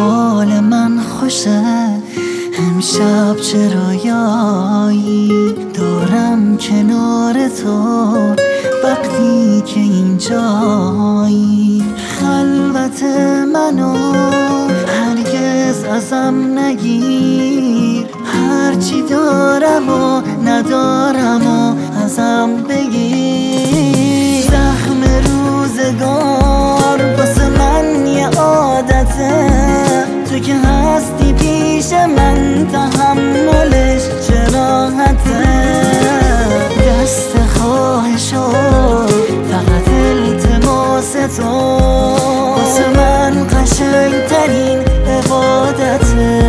حال من خوشه، امشب چه رویایی دارم کنار تو وقتی که اینجایی. خلوت منو هرگز ازم نگیر، هرچی دارم و ندارم و ازم بگیر. زخم روزگار واسه من یه عادته، تو که هستی پیش من تحملش چه راحته. دست خواهشو فقط التماس تو واسه من قشنگترین عبادته.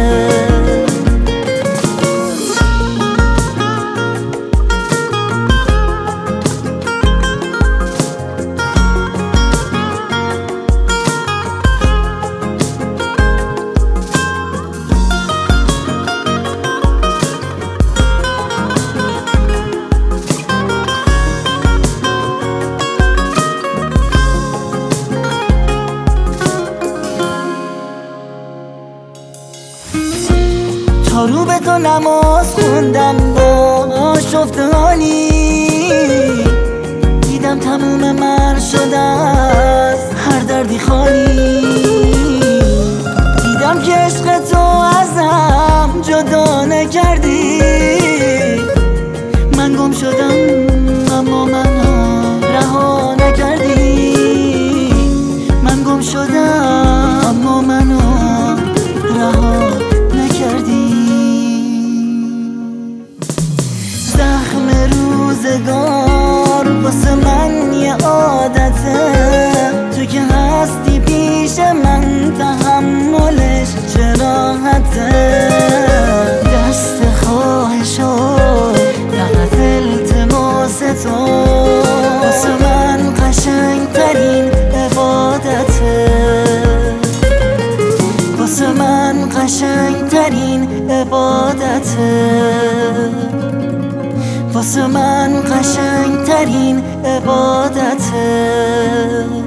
تا رو به تو نماز خوندم با آشفتهانی، دیدم تموم من شده از هر دردی خالی. دیدم که عشق تو ازم جدا نکردی، من گم شدم اما منو رها نکردی. من گم شدم اما منو رها نکردی. زخم روزگار واسه من یه عادته، تو که هستی پیش من تحملش چه راحته. دست خواهشو فقط التماس تو واسه من قشنگترین عبادته. واسه من قشنگترین عبادته. واسه من قشنگترین عبادته.